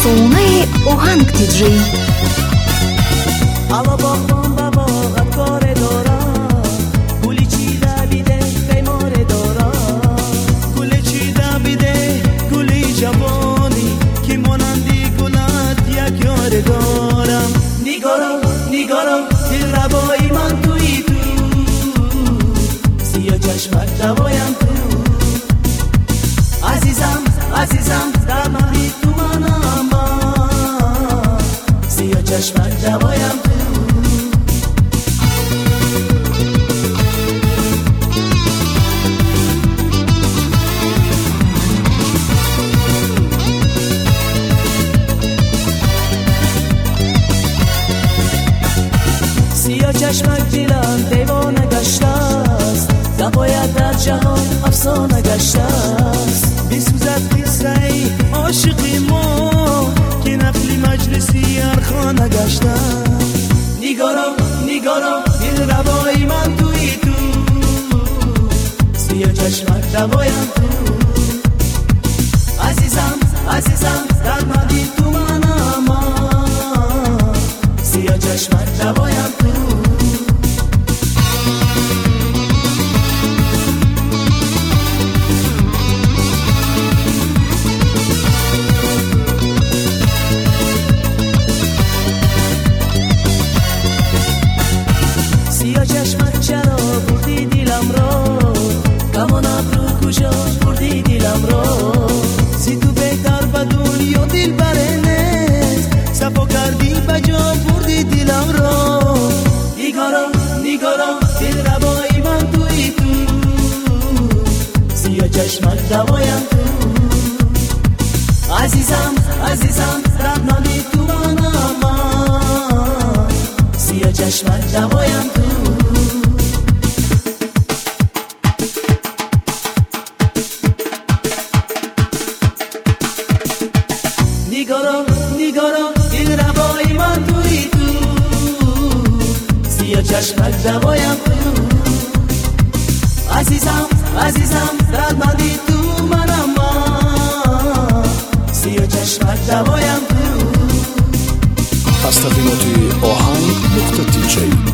صومعه آهنگ دیجی. اما باغبان با باغت کار دارم، گلی چیده بیده قیمار دارم، گلی چیده بیده گلی جوانی که مانندی گلت یک یار دارم. نگارم دل ربایی من توی تو، سیاه چشمت دوایم تو. عزیزم در مهی تو منم، سیاه چشمت دوایم تو. سیاه چشمک دلم دیوانه گشته است، نباید در جهان افسانه گشته است. بسوزد قصه عاشقی ما که نقل مجلسی ارخانه گشته. نگارم دل ربایی من توی تو، سیاه چشمک دوایم تو. عزیزم در مدی تو منم، سیاه چشمک دوایم تو. سیاه چشمت چرا بردی دلم را، گمانم رو کجا بردی دلم را. سی تو بهتر به دنیا دل برنست، صفا کردی بجا بردی دلم را. نگارم دل ربایی من توی تو، سیاه چشمت دوایم تو. عزیزم ربنانی تو منم، سیاه چشمت دوایم تو. نگارم دل ربایی من توی تو، سیاه چشمک دوایم تو. عزیزم دردمندی تو منم، سیاه چشمک دوایم تو. از تقییمات آهنگ نقطه تیجی